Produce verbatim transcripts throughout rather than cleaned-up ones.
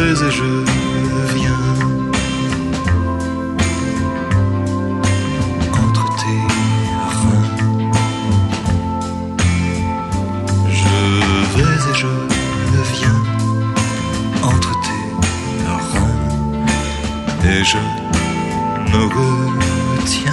vais et je viens entre tes reins. Je vais et je viens entre tes reins et je me retiens.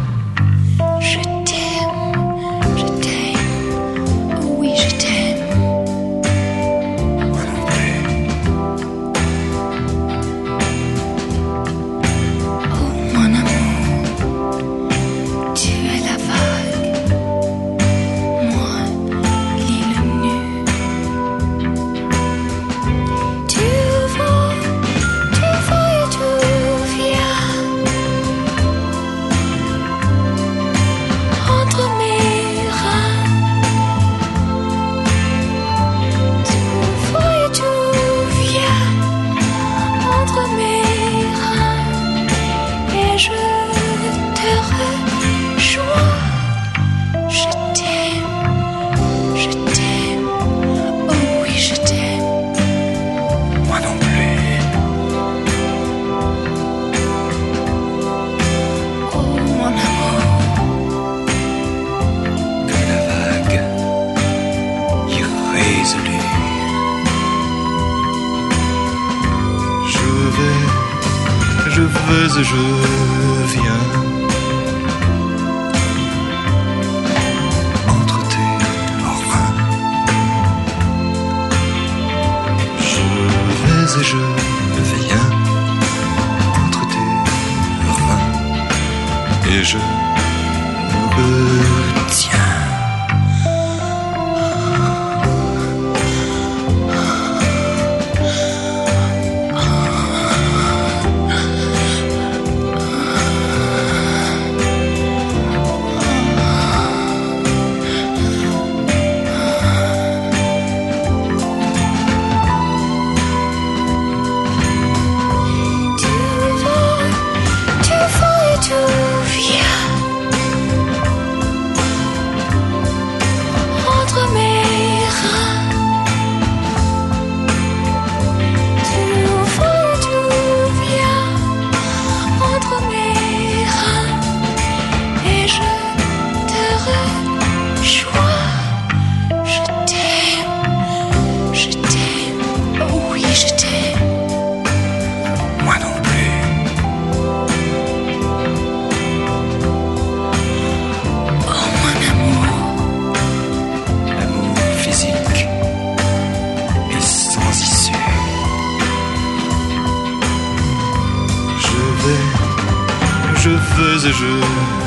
Je vais et je viens entre tes reins. Je vais et je viens entre tes reins et je me retiens. Je vais et je